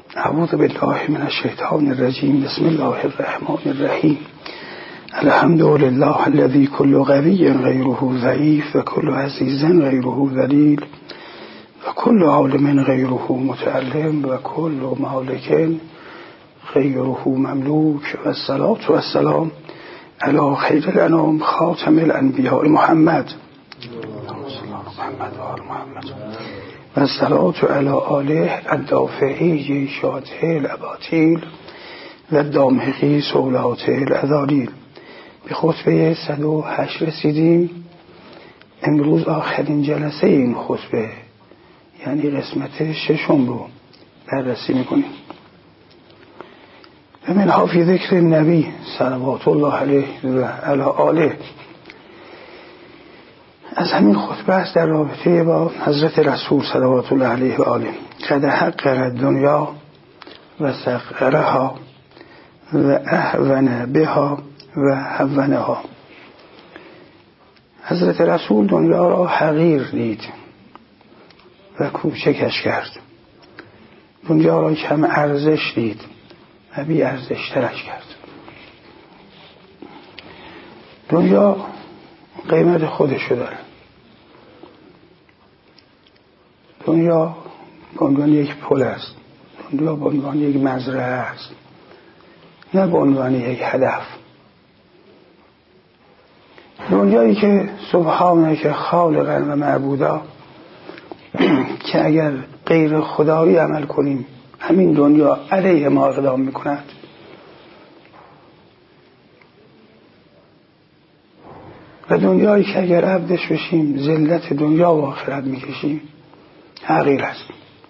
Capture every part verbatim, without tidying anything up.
اعوذ بالله من الشیطان الرجیم. بسم الله الرحمن الرحیم. الحمد لله الذي كل قوي غيره ضعيف وكل عزيز غيره ذليل وكل عالم غيره متعلم وكل مالك غيره مملوك والصلاة والسلام على خير الأنام خاتم الأنبياء محمد محمد و محمد و الصلاة على آله الدافعی شاته الاباطیل و دامحقی سولات الأذالیل. به خطبه صد و هشت رسیدیم. امروز آخرین جلسه این خطبه، یعنی قسمت ششم رو بررسی میکنیم. و منها فی ذکر النبی صلوات الله علیه و علی آله. از همین خطبه است در رابطه با حضرت رسول صلوات الله علیه و آله. قد حقر دنیا و سقرها و اهون بها و هونها. حضرت رسول دنیا را حقیر دید و کوچکش کرد. دنیا را کم ارزش دید و بی ارزش ترش کرد. دنیا قیمت خودشو داره. دنیا به عنوان یک پل است. دنیا به عنوان یک مزرعه است، نه به عنوان یک هدف. دنیایی که سبحانه که خالقا و معبودا، که اگر غیر خدایی عمل کنیم همین دنیا علیه ما اقدام میکند. و دنیایی که اگر عبدش بشیم ذلت دنیا و آخرت میکشیم حقیر است.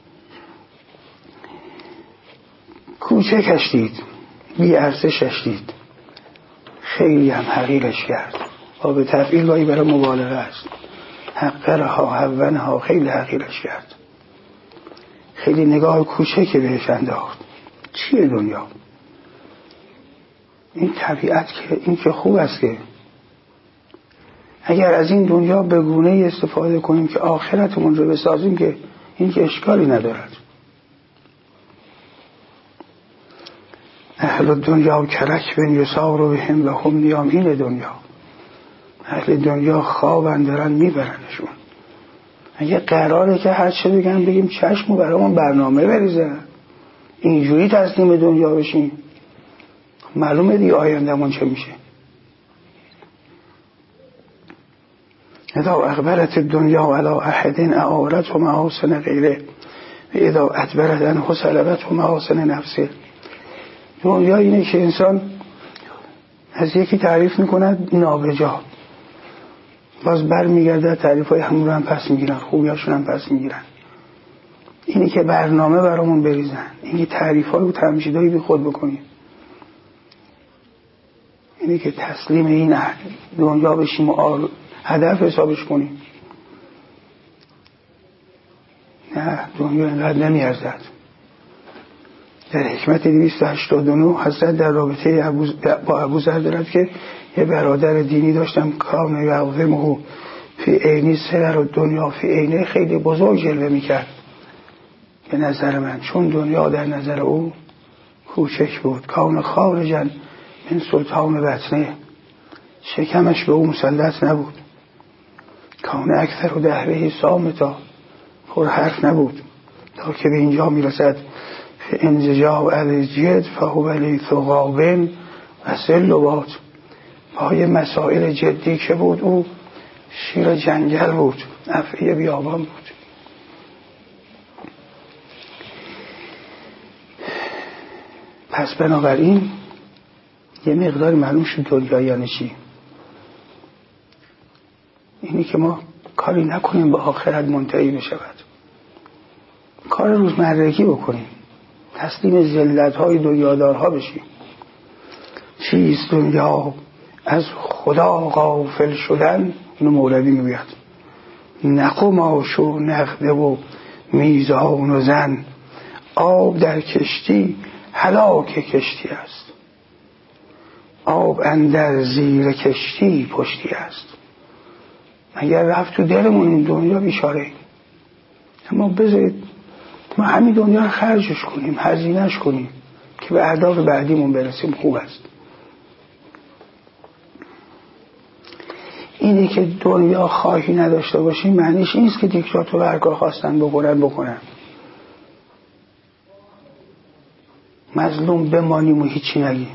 کوچکش دید، بی ارزشش دید، خیلی هم حقیرش کرد. و به تفعیل گاهی برای مبالغه است. حقرها هونها، خیلی حقیرش کرد، خیلی نگاه کوچکی بهش انداخت. چیه دنیا؟ این طبیعت که این که خوب است که اگر از این دنیا به گونه‌ای استفاده کنیم که آخرتمون رو بسازیم که این که اشکالی ندارد. اهل دنیا کرک بن یسار بهم و هم نیامین دنیا. اهل دنیا خوابن دارن میبرنشون. اگه قراره که هر چه بگن بگیم چشم و برامون برنامه بریزن، اینجوری تسلیم دنیا بشیم، معلومه دیگه آیندمون چه میشه. اذا اقبلت الدنیا علی احد اعارت و محاسن غیره و اذا ادبرت عنه سلبت و محاسن نفسه. دنیا اینه که انسان از یکی تعریف میکند نابجا، باز بر میگرده تعریف های همون رو هم پس میگیرن، خوبیاشون هم پس میگیرن. اینی که برنامه برامون بریزن، اینی که تعریف های و تمجیدهایی بی خود بکنیم، اینی که تسلیم این دنیا بشیم و هدف حسابش کنیم. نه، دنیا اینقدر نمیارزد. در حکمت دویست و هشتاد و نه حضرت در رابطه ابو با ابوذر دارد که یه برادر دینی داشتم کان یعظمه فی عینی سر دنیا فی عینه، خیلی بزرگ جلوه میکرد به نظر من، چون دنیا در نظر او کوچک بود. کان خارجا من سلطان بطنه، شکمش به او مسلط نبود. کان اکثر و دهره سامتا، پر حرف نبود. تا که به اینجا میرسد انزجاع الجد فهو لیث غابن و سلوات. پای مسائل جدی که بود او شیر جنگل بود، افعی بیابان بود. پس بنابراین یه مقدار معلوم شد دنیا یعنی چی. اینی که ما کاری نکنیم به آخرت منتهی بشود، کار روزمرگی بکنیم، تسلیم ذلت‌های دنیادارها بشیم. چیست دنیا؟ از خدا غافل شدن. اینو مولوی میگوید. نقماش و نقده و میزان و زن، آب در کشتی هلاک کشتی است، آب اندر زیر کشتی پشتی است. اگر رفت تو دلمون این دنیا بیچاره، اما بذارید ما همین دنیا رو خرجش کنیم، هزینهش کنیم که به اهداف بعدیمون برسیم. خوب است. اینی که دنیا خواهی نداشته باشیم معنیش این است که دیکتاتور هر کار خواستن بکنن بکنن، مظلوم بمانیم و هیچی نگیم.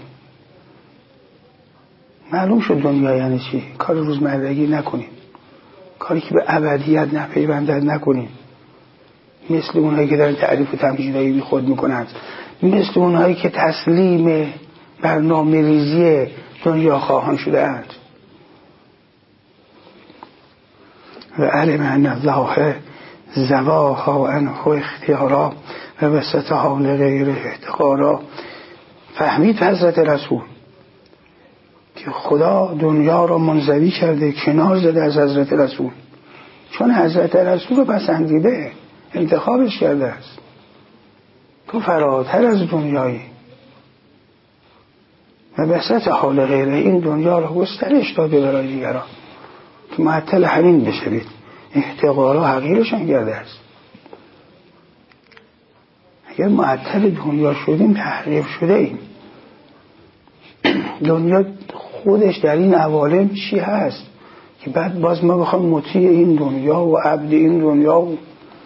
معلوم شد دنیا یعنی چی. کار روزمرگی نکنیم، کاری که به ابدیت نپیوندد نکنیم، مثل اونهایی که دارن تعریف و تمجیدایی بی خود میکنند، مثل اونهایی که تسلیم برنامه ریزی دنیا خواهان شده اند. و علم ان الله زواها عنه اختیارا و وسطها لغیر احتقارا. فهمید حضرت رسول که خدا دنیا را منزوی کرده، کنار زده از حضرت رسول، چون حضرت رسول رو پسندیده، انتخابش کرده است. تو فراتر از دنیایی و وسطها لغیره، این دنیا را گسترش داده برای دیگران که معطل همین بشوید. احتقارا حقیرشان کرده است. اگر معطل دنیا شدیم تحقیر شده ایم. دنیا خودش در این عوالم چی هست که بعد باز ما بخوام مطیع این دنیا و عبد این دنیا و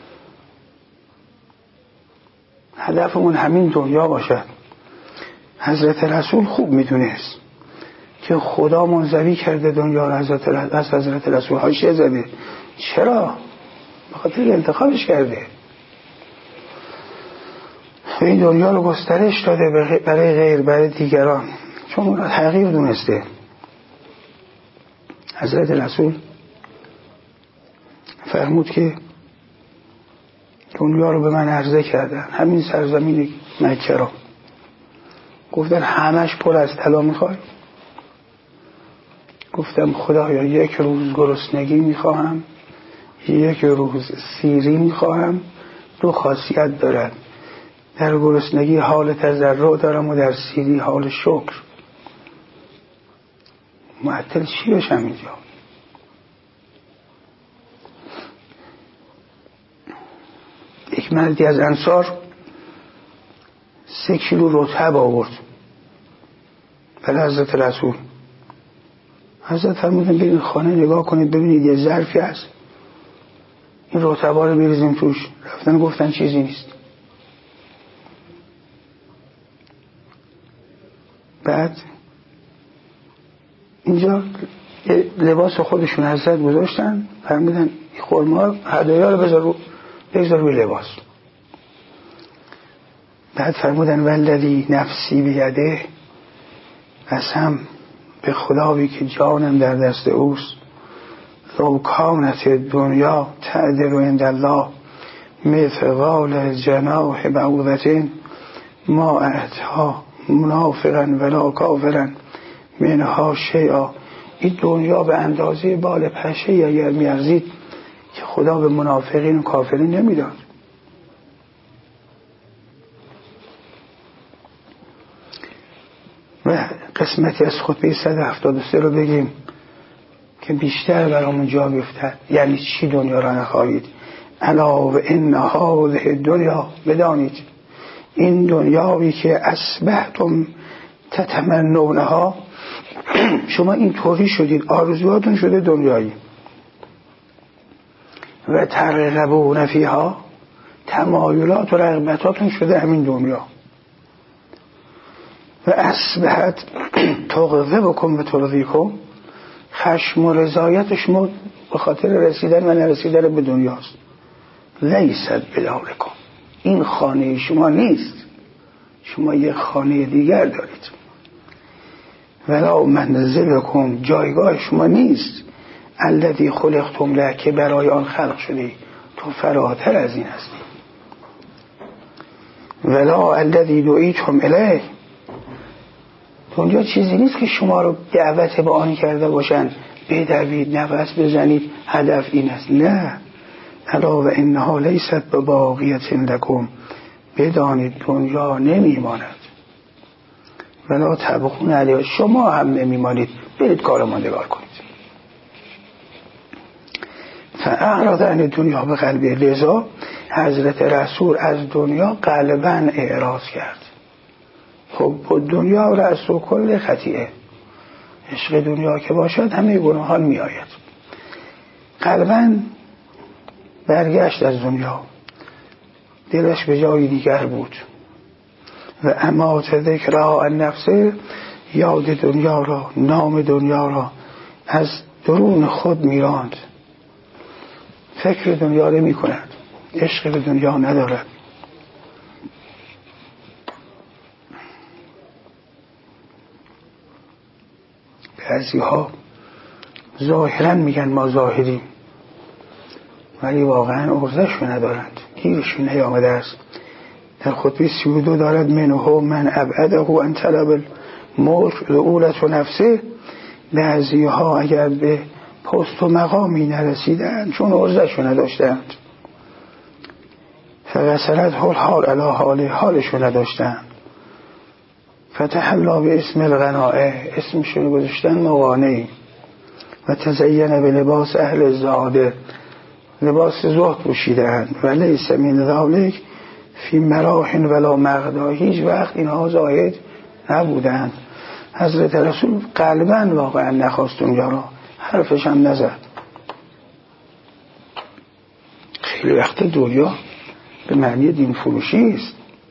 هدفمون همین دنیا باشد. حضرت رسول خوب میدونست که خدا منزوی کرده دنیا را از حضرت رسول حاشیه زده. چرا؟ بخاطر انتخابش کرده و این دنیا رو گسترش داده برای غیر، برای دیگران، چون اون را تغییر دونسته. حضرت رسول فرمود که دنیا رو به من عرضه کردن، همین سرزمین مکه را، گفتن همش پر از طلا میخوای؟ گفتم خدایا یک روز گرسنگی میخواهم، یک روز سیری میخواهم. دو خاصیت دارن، در گرسنگی حال تضرع دارم و در سیری حال شکر. معطل چی بشم اینجا؟ یک مردی از انصار سه کیلو رطب آورد برای حضرت رسول. حضرت فرمودن برید خانه نگاه کنید ببینید یه ظرفی هست، این رطبا رو بریزیم توش. رفتن گفتن چیزی نیست. بعد اینجا لباس خودشون حضرت گذاشتن، فرمودن این خرما هدایا رو بذار رو بذار روی لباس. بعد فرمودن والذی نفسی بیده، قسم به خدایی که جانم در دست اوست، لو کانت دنیا تعدل عند الله مثقال جناح بعوضة ما اعطاها منافقا ولا کافرا منها شیئا. این دنیا به اندازه بال پشه اگر میارزید که خدا به منافقین و کافرین نمیداد. و قسمتی از خطبه صد و هفتاد و سه رو بگیم که بیشتر برامون جا بیفتد. یعنی چی دنیا را نخواهید؟ الا و ان هذه دنیا، بدانید این دنیایی که اصبحتم تتمنونها، شما این طوری شدید، آرزوهاتون شده دنیایی، و ترغبون فیها، تمایلات و رغبتاتون شده همین دنیا، و اصبحت تغضبکم و ترضیکم، خشم و رضایت شما به خاطر رسیدن و نرسیدن به دنیاست. لیست بدارکم، این خانه شما نیست، شما یک خانه دیگر دارید. ولا منزلکم، جایگاه شما نیست، الذی خلقتم له، که برای آن خلق شدی، تو فراتر از این هستی. ولا الذی دعیتم الیه، اونجا چیزی نیست که شما رو دعوت به آن کرده باشن بدوید نفس بزنید هدف این است. نه، الا و انها لیست بباقیة لکم، بدانید دنیا نمیماند. ولا تبغون علیها، شما هم نمیمانید، برید کار ماندگار کنید. فاعرض عن دنیا به قلبه، لذا حضرت رسول از دنیا قلباً اعراض کرد. خب دنیا رأس و کل خطیئه، عشق دنیا که باشد همه گناهان می آید. قلباً برگشت از دنیا، دلش به جای دیگر بود و امات ذکرها النفس، یاد دنیا را، نام دنیا را از درون خود میراند. فکر دنیا را می کند، عشق به دنیا ندارد. بعضی ها ظاهرا میگن ما ظاهریم، ولی واقعا ارزش ندارند، گیرشون نیامده است. در خطبه سی و دو دارد منه من ابعده ان طلب الملک لعولت و نفسه. بعضی ها اگر به پست و مقامی نرسیدند چون ارزش نداشتند، فغسلت حال حال علی حال حالشو نداشتند، فتحلا به اسم الغنائه، اسمشون گذاشتن موانعی، و تزین به لباس اهل زاده، لباس زهد پوشیدند، و لیس من ذالک فی مراح ولا مغدا، هیچ وقت اینها زاهد نبودند. حضرت رسول قلباً واقعا نخواست دنیا را، حرفش هم نزد. خیلی وقت دنیا به معنی دین فروشی است.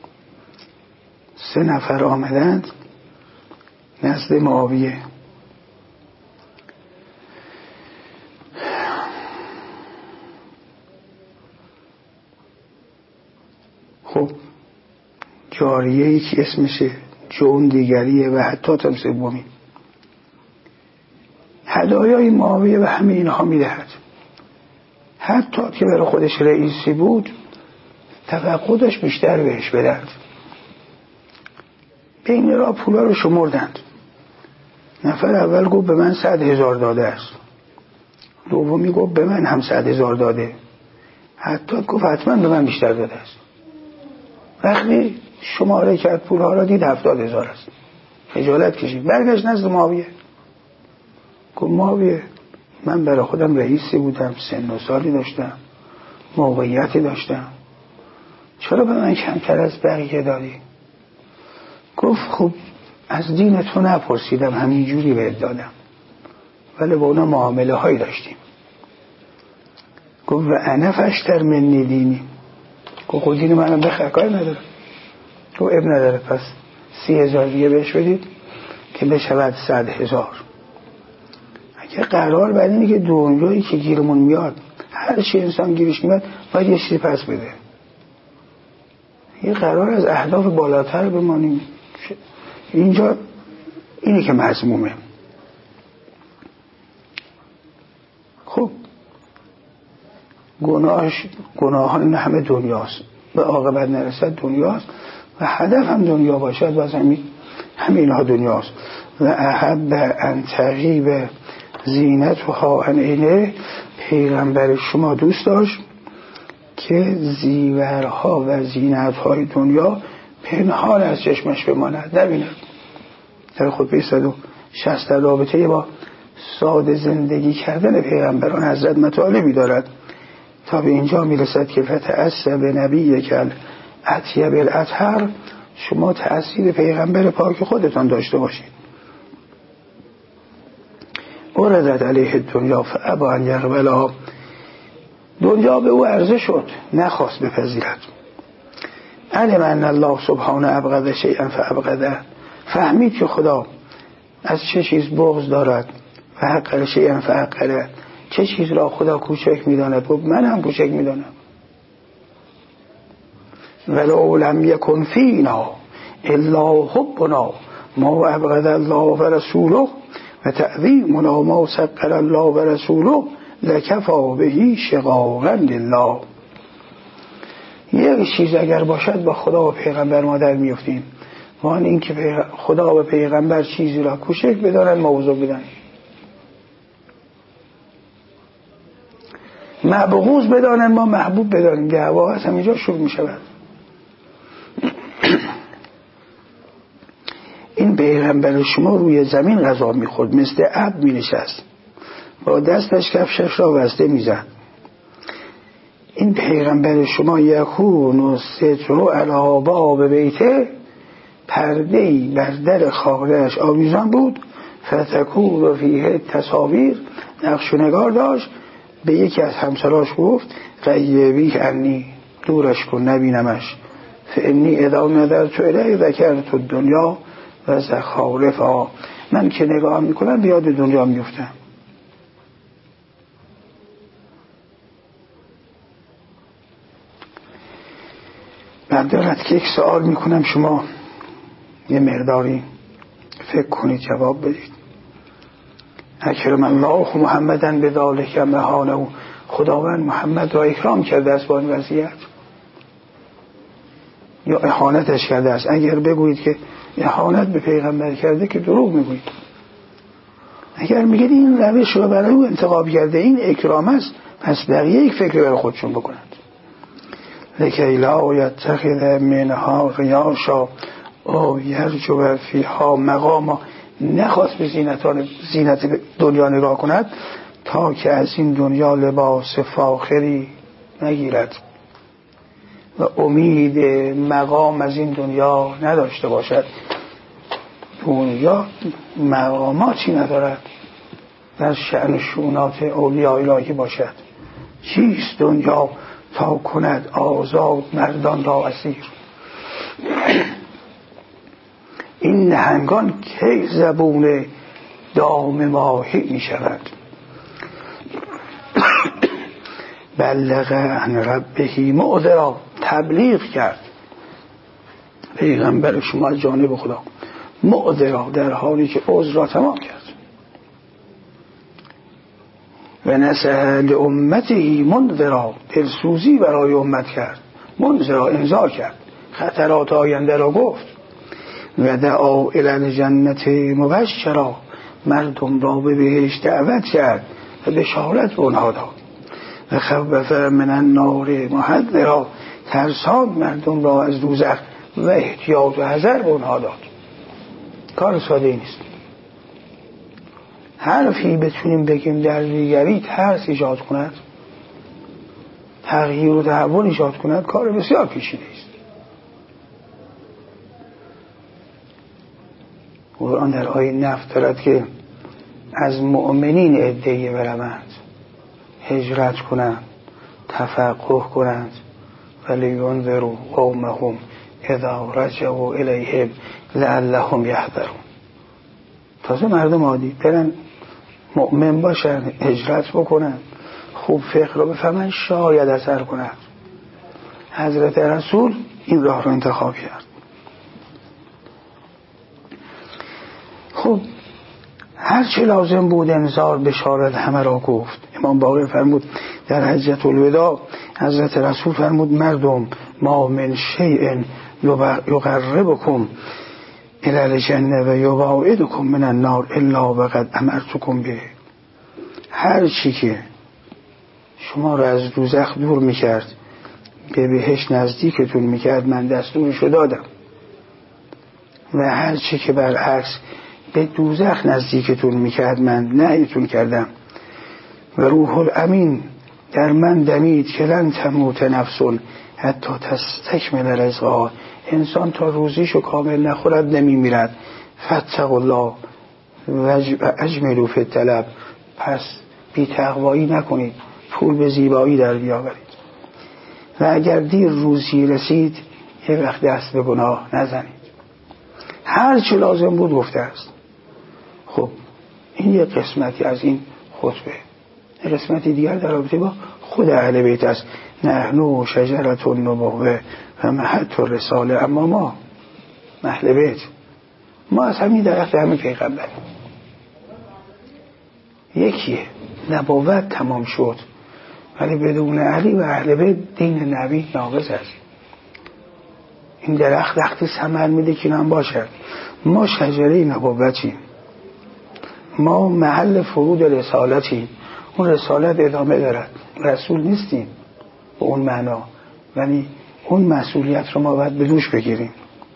سه نفر آمدند نزد معاویه، خب جاریه‌ای که اسمشه جون دیگریه و حتی تم سومی. هدایای معاویه و همه اینها میدهد، حتی که برای خودش رئیسی بود توقع داشت بیشتر بهش بدند. بین را پولا رو شمردند. نفر اول گفت به من صد هزار داده است، دومی گفت به من هم صد هزار داده، حتی گفت حتما به من بیشتر داده است. وقتی شماره کرد پولها را دید هفتاد هزار است، خجالت کشید، برگشت نزد معاویه. گفت معاویه من برای خودم رئیسی بودم، سن و سالی داشتم، موقعیتی داشتم، چرا به من کمتر از بقیه دادی؟ گفت خب از دین تو نپرسیدم، همینجوری بهت دادم، ولی با اونا معامله هایی داشتیم. گفت و انا فشتر منی دینی، گفت خود دین منم بخیر، کاری نداره. گفت اب نداره، پس سی هزار دیگه بهش بدید که بشود صد هزار. اگه قرار بعد اینه که دنیایی که گیرمون میاد، هر چی انسان گیرش میاد باید یه چیزی پس بده. یه قرار از اهداف بالاتر بمانیم. اینجا اینی که مذمومه. خب گناهش گناهان همه دنیاست، به عاقبت نرسد دنیاست و هدف هم دنیا باشد باز همین همه اینها دنیاست. و احب ان تغیب زینت و ها ان اینه، پیغمبر شما دوست داشت که زیورها و زینتهای دنیا پنهان از چشمش بماند، نبیند. در خطبه صد و شصت در رابطه با ساده زندگی کردن پیغمبران حضرت مطالبی دارد تا به اینجا میرسد که فتأسب نبی کل اطیب الاطهر، شما تأثیر پیغمبر پاک خودتان داشته باشید. اردت علیه دنیا فابا ان یقبلها، دنیا به او عرضه شد نخواست بپذیرد. علم ان الله سبحانه ابغض شیئا فابغضه، فهمید که خدا از چه چیز بغض دارد، فحقر شیئا فحقره، چه چیز را خدا کوچک میداند و من هم کوچک میدانم. ولو لم یکن فینا الا حبنا ما ابغض الله و رسوله و تعظیمنا ما سقر الله و رسوله لکفا بهی شقاقا لله. یک چیز اگر باشد با خدا و پیغمبر ما در میفتیم، وان این که خدا و پیغمبر چیزی را کوچک بدانند ما بزرگ بدانیم، مبغوض بدانند ما محبوب بدانیم. دعوا از همینجا شروع می شود. این پیغمبر شما روی زمین غذا می خورد، مثل عبد می نشست، با دستش کفشش را بسته می زد. این پیغمبر شما یکون و سترو علی باب بیته، پرده‌ای بر در خانه‌اش آویزان بود، فتکون و فیه تصاویر، نقش و نگار داشت. به یکی از همسراش گفت غیبی انی، دورش کن نبینمش، فانی اذا نظرت الیه ذکرت الدنیا و زخارفها، من که نگاه میکنم بیاد دنیا میفتم. من دارد که یک سوال میکنم، شما یه مقداری فکر کنید جواب بدید. اکرم الله محمدن به ذالک مهانه، خداوند محمد را اکرام کرده است با این وضعیت یا اهانتش کرده است؟ اگر بگویید که اهانت به پیغمبر کرده که دروغ میگویید. اگر میگید این روش رو برای او انتخاب کرده، این اکرام است، پس بقیه یک فکر برای خودشون بکنند. لکی لا یتخذ منها غیاشا او یرجو فیها مقاما، نخواست به زینتان زینت دنیا نگاه کند تا که از این دنیا لباس فاخری نگیرد و امید مقام از این دنیا نداشته باشد. دنیا مقاماتی ندارد در شأن شؤونات اولیاء الهی باشد. چیست دنیا تا کند آزاد مردان را اسیر؟ این نهنگان کی زبون دام ماهی می شود؟ بلغ عن ربه معذرا، تبلیغ کرد پیغمبر شما از جانب خدا، معذرا در حالی که عذر را تمام کرد. و نصح لامته منذرا، دلسوزی برای امت کرد، منذرا انذار کرد، خطرات آینده را گفت. و دعا الی الجنت مبشرا، مردم را به بهشت دعوت کرد و بشارت به آنها داد. و خوف من النار محذرا، ترساند مردم را از دوزخ و احتیاط و حذر به آنها داد. کار ساده نیست. حرفی بتونیم بگیم در دیگری ترس ایجاد کند، تغییر و تحول ایجاد کند، کار بسیار پیچیده است. قرآن در آیه نفت دارد که از مؤمنین عده‌ای برآمد هجرت کنند، تفقه کنند، ولینذروا قومهم اذا رجعوا الیهم لعلهم یحذرون. تازه مردم عادی برن مؤمن باشن، هجرت بکنن، خوب فقه رو بفهمن، شاید اثر کنند. حضرت رسول این راه رو انتخاب کرد. خب هر چه لازم بود انذار بشارت همه را گفت. امام باقر فرمود در حجة الوداع، حضرت رسول فرمود مردم ما من شیء یقربکم الی الجنه و یباعدکم من النار الا وقد امرتکم به. هر چی که شما را از دوزخ دور میکرد به بهشت نزدیکتون میکرد من دستورشو دادم، و هر چی که برعکس به دوزخ نزدیکتون میکرد من نهیتون کردم. و روح الامین در من دمید که لن تموت نفس حتی تستکمل رزقها، انسان تا روزیشو کامل نخورد نمیمیرد. فاتقوا الله و اجملوا فی الطلب، پس بی تقوایی نکنید، پول به زیبایی در بیاورید. و اگر دیر روزی رسید یه وقت دست به گناه نزنید. هر چی لازم بود گفته است. خب این یه قسمتی از این خطبه. یه قسمتی دیگر در رابطه با خود اهل بیت است. نحن شجرة النبوة و مهد الرساله، اما ما اهل بیت ما از همین درخت همین پیغمبر یکیه. نبوت تمام شد ولی بدون علی و اهل بیت دین نبی ناقص است. این درخت وقتی ثمر میده که هم باشد. ما شجره نبوتیم، ما محل فرود رسالتیم. اون رسالت ادامه دارد، رسول نیستیم به اون معنا، ولی اون مسئولیت رو ما باید به دوش بگیریم.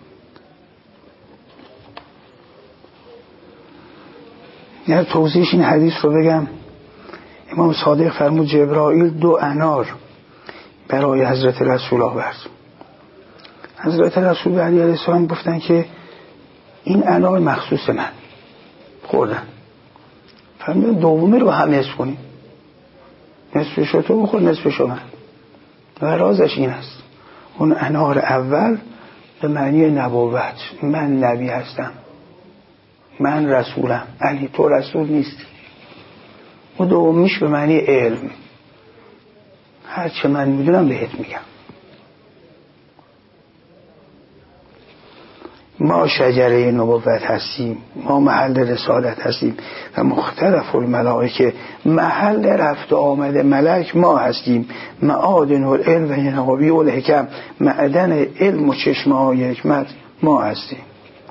یعنی توضیحش این حدیث رو بگم. امام صادق فرمود جبرائیل دو انار برای حضرت رسول آورد. حضرت رسول علیه السلام گفتن که این انار مخصوص من، خوردن. فرمودن دومی رو هم نصف کنیم، نصفشو تو بخور نصفشو من. و رازش این است اون انار اول به معنی نبوت، من نبی هستم، من رسولم، علی تو رسول نیستی. و دومیش به معنی علم، هر چه من میدونم بهت میگم. ما شجره نبوت هستیم، ما محل رسالت هستیم و مختلف الملائکه محل رفت آمد ملک ما هستیم. معادن العلم و ینقبی الحکم، معدن علم و چشمه های حکمت ما هستیم.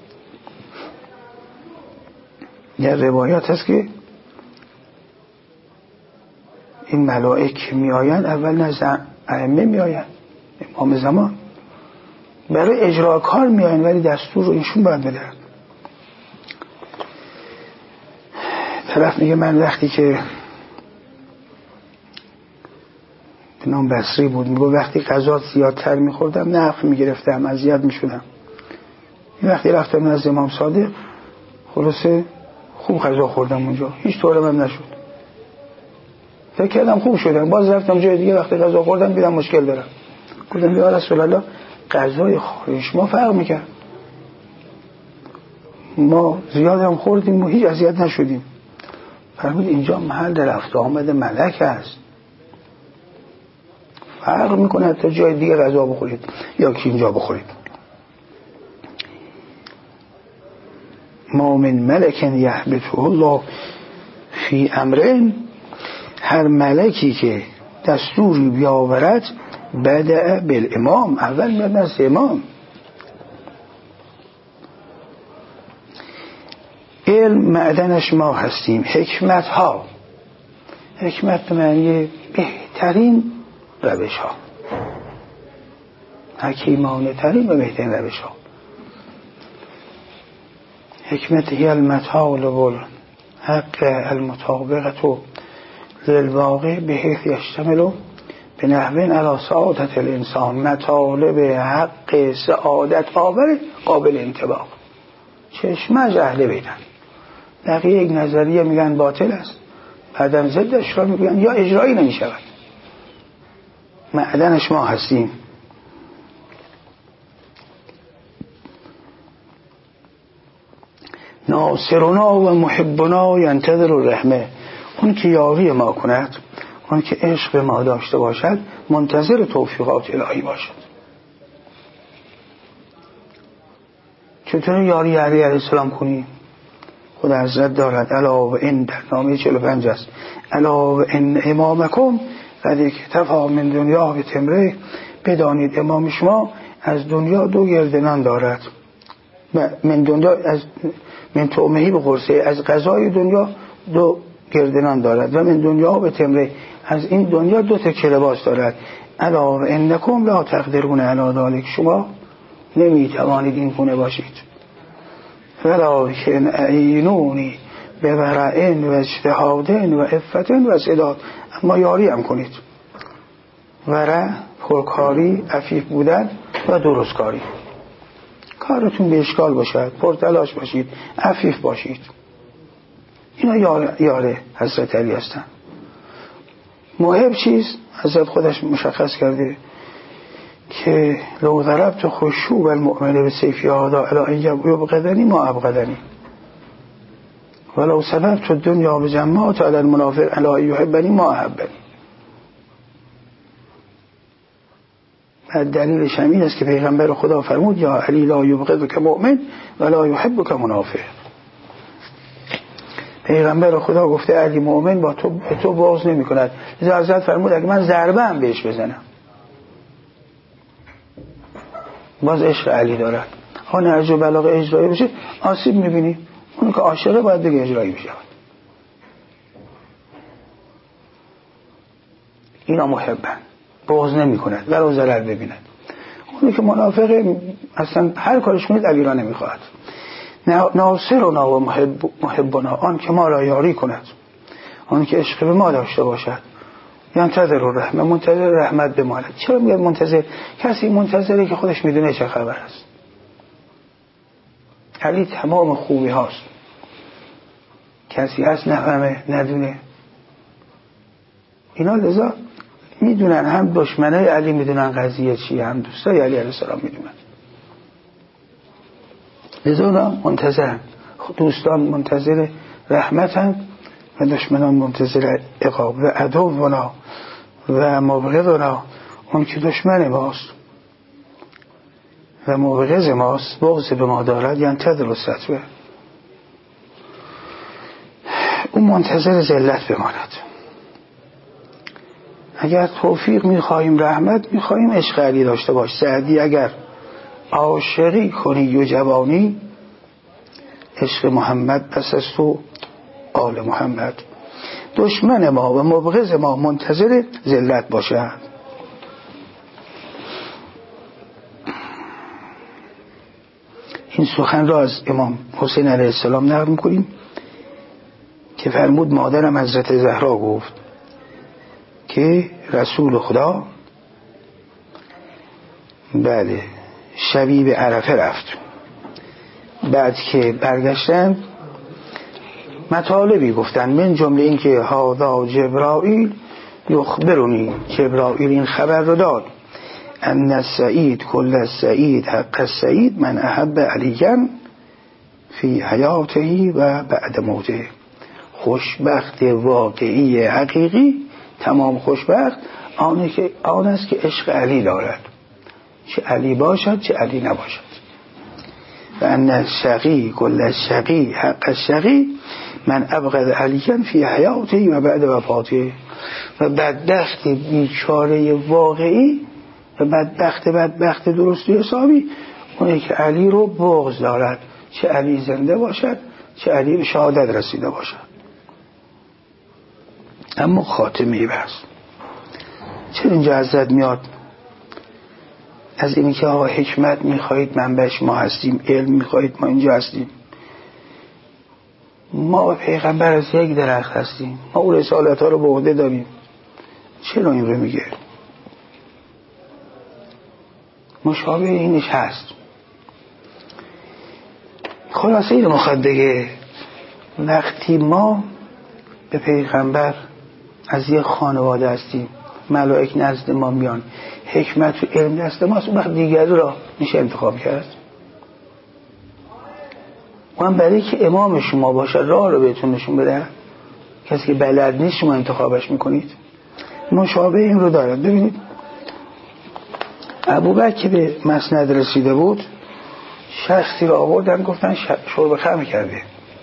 در روایات هست که این ملائک می آیند اول نزد ائمه می آیند، امام زمان برای اجرا کار می آیند، ولی دستور رو اینشون باید بدن. طرف میگه من وقتی که نام بصری بود میگه وقتی غذا زیادتر میخوردم نفع میگرفتم، اذیت میشدم. وقتی رفتم نزد امام صادق خلاصه خوب غذا خوردم اونجا، هیچ طورم هم نشد. فکر کردم خوب شدم، باز رفتم جای دیگه وقتی غذا خوردم دیدم مشکل دارم. گفتم یا رسول الله غذای خارج ما فرق میکرد، ما زیاد هم خوردیم و هیچ اذیت نشدیم. فرمود اینجا محل رفت آمد ملک است، فرق میکنه تا جای دیگه غذا بخورید یا که اینجا بخورید. ما من ملک یهبطه الله فی امرین، هر ملکی که دستوری بیاورد بدأ بالامام، اول میاد نزد امام. علم معدنش ما هستیم، حکمت ها، حکمت به معنی بهترین روش ها، حکیمانه ترین و بهترین روش ها. حکمت هی المطالب حق المطابقة للواقع بحیث یشتمل به نحوین علی سعادت الانسان، مطالب حق سعادت آور قابل انطباق، چشمه جهله بیدن. بقیه یک نظریه میگن باطل است، بعدم ضدش را میگن یا اجرایی نمیشود. معدنش ما هستیم. ناصرنا و محبنا ینتظر الرحمه، اون که یاری ما کند، اون که عشق ما داشته باشد منتظر توفیقات الهی باشد. چطور یاری علی علیه السلام کنی؟ خود حضرت دارد الا و این در نامه چهل و پنج است، الا و این امامکم قد اکتفا من دنیا به تمره، بدانید امام شما از دنیا دو گردنان دارد. من دنیا از من تومهی به قرصه، از غذای دنیا دو گردنان دارد و من دنیا به تمره، از این دنیا دو تکه لباس دارد. الا و انکم لا تقدرون علی ذلک، شما نمیتوانید این گونه باشید. ولکن اعینونی به ورعن و اجتهادن و عفتن و سداد، اما یاری هم کنید. ورع پرکاری، عفیف بودن و درستکاری. کارتون به اشکال باشد، پرتلاش باشید، عفیف باشید. اینا یاره, یاره حضرت علی هستن. محب چیز حضرت خودش مشخص کرده که لو ضربت خشوع المؤمن به سیف هذا الی ان یبغضنی ما ابغضنی ولو سببت الدنیا بجماعت علی المنافق الی ان یحبنی ما احبنی. بعد دلیلش همین است که پیغمبر خدا فرمود یا علی لا یبغضک مؤمن ولا یحبک منافق. پیغمبر خدا گفته علی مؤمن با تو تو باز نمی کند. حضرت فرمود اگه من ضربه هم بهش بزنم باز عشق علی دارد. ها نرجو بلاغ اجرایی بشه آسیب میبینی، اون که عاشقه باید بگه اجرایی بشه. اینا محبن، باز نمی کند ولو ضرر ببیند. اونی که منافقه اصلا هر کارش کنید علی را نمیخواهد. ناصرنا و محب محبنا، آن که ما را یاری کند، آن که عشق به ما داشته باشد. ینتظر الرحمت، منتظر رحمت بماند. چرا میگه منتظر؟ کسی منتظره که خودش میدونه چه خبر است. علی تمام خوبی هاست، کسی هست نفهمه ندونه. اینا لذا میدونن، هم دشمنای علی میدونن قضیه چیه، هم دوستای علی علیه السلام میدونن. لذا اونا منتظرن، دوستان منتظر رحمتن و دشمنان منتظر عقاب. و عدونا و مبغضنا، اون که دشمن ماست و مبغض ماست، بغض به ما دارد، ینتظر السطوه، اون منتظر ذلت بماند. اگر توفیق میخواهیم، رحمت میخواهیم، عشق علی داشته باش. سعدی اگر عاشقی کنی و جوانی، عشق محمد پس از تو آل محمد. دشمن ما و مبغض ما منتظر ذلت باشد. این سخن را از امام حسین علیه السلام نقل می‌کنیم که فرمود مادرم حضرت زهرا گفت که رسول خدا بله شبی به عرفه رفت، بعد که برگشتن مطالبی گفتن، من جمله این که هذا جبرائیل یخبرونی، جبرائیل این خبر رو داد، ان السعید کل السعید حق السعید من احب علیاً فی حیاته و بعد موته. خوشبخت واقعی حقیقی، تمام خوشبخت آنه که آن است که عشق علی دارد، چه علی باشد چه علی نباشد. و ان الشقی کل الشقی حق الشقی من ابغض علیاً فی حیاته و بعد وفاته. و بدبخت بیچاره واقعی و بدبخت بدبخت درستی حسابی اونه که علی رو بغض دارد، چه علی زنده باشد چه علی به شهادت رسیده باشد. اما خاتمه بس چرا اینجا حضرت میاد از اینی که آقا حکمت میخواهید منبعش ما هستیم، علم میخواهید ما اینجا هستیم، ما پیغمبر از یک درخت هستیم، ما اون رسالت ها رو به عهده داریم، چرا این رو میگه؟ مشابه اینش هست. خلاصه این مخواد بگه وقتی ما به پیغمبر از یک خانواده هستیم، ملائک نزد ما میان، حکمت و علم نزد ماست، اون وقت دیگری را میشه انتخاب کرد. اون برای که امام شما باشه راه رو بهتون نشون بده، کسی که بلد نیست شما انتخابش میکنید. مشابه این رو دارد. ببینید ابوبکر که به مسند رسیده بود، شخصی رو آوردن گفتن شرب خمر کرده.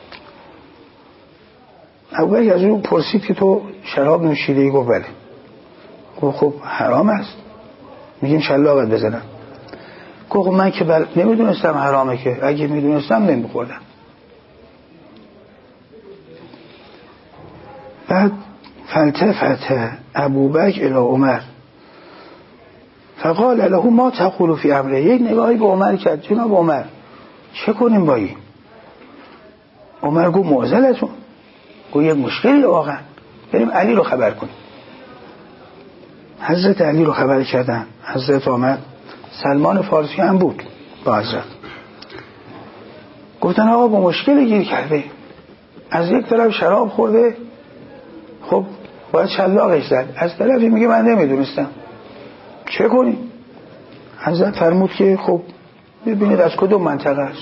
ابوبکر از اون پرسید که تو شراب نوشیدی؟ گفت بله. گفت خب حرام است؟ میگیم شلاقت بزنم. گفت من که بل... نمیدونستم حرامه، که اگه میدونستم نمیخوردم. بعد فالتفت ابوبکر الی عمر فقال له ما تقول فی امره. یک نگاهی به عمر کرد، جناب عمر چه کنیم با این؟ عمر گفت معذلتون، گفت یک مشکلی واقعا، بریم علی رو خبر کنیم. حضرت علی رو خبر کردن. حضرت آمد، سلمان فارسی هم بود با حضرت. گفتن آقا با مشکل گیر کرده، از یک طرف شراب خورده، خب باید شلاقش زد، از طرفی میگه من نمیدونستم، چه کنیم؟ حضرت فرمود که خب ببینید از کدوم منطقه است،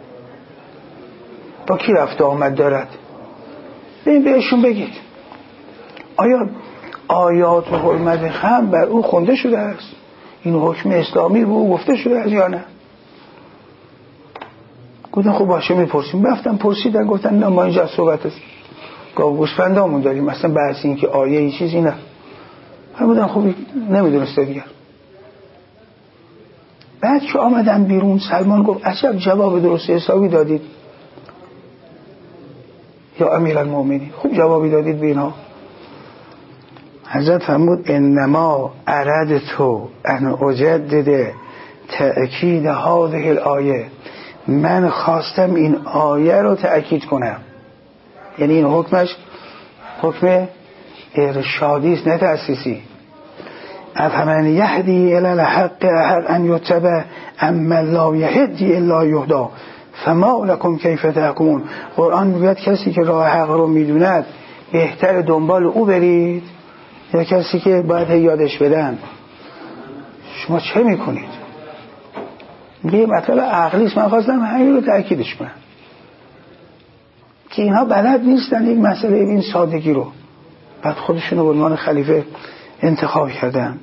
با کی رفت آمد دارد، ببین بهشون بگید آیا آیات و حرمت خمر بر او خونده شده است، این حکم اسلامی به او گفته شده است یا نه؟ گفتن خب باشه میپرسیم. رفتن پرسیدن، گفتن نه ما اینجا صحبت است گاو گوسفندامون داریم، مثلا بحث این که آیه ای چیزی نه. فرمودن خب نمیدونسته دیگر. بعد که آمدن بیرون سلمان گفت عجب جواب درست حسابی دادید یا امیرالمومنین، خوب جوابی دادید به اینا. حضرت فرمود انما اردت ان اجدد تأکید هذه الآیه، من خواستم این آیه رو تأکید کنم، یعنی این حکمش حکم ارشادی است نه تأسیسی. افمن یهدی الی الحق احق ان یتبع اما لا یهدی الا یهدا فما لکم کیف تحکمون. قرآن میگه کسی که راه حق رو میدوند بهتر دنبال او برید یا کسی که باید یادش بدن؟ شما چه میکنید؟ میگه مطلب عقلی است. من خواستم همین رو تأکیدش کنم که اینها بلد نیستن یک مسئله این سادگی رو، بعد خودشون رو به عنوان خلیفه انتخاب کردن.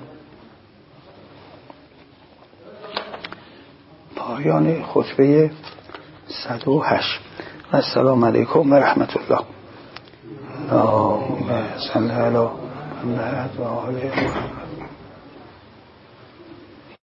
پایان خطبه صد و هشت. السلام علیکم و رحمت الله. اللهم صل علی محمد و آل محمد.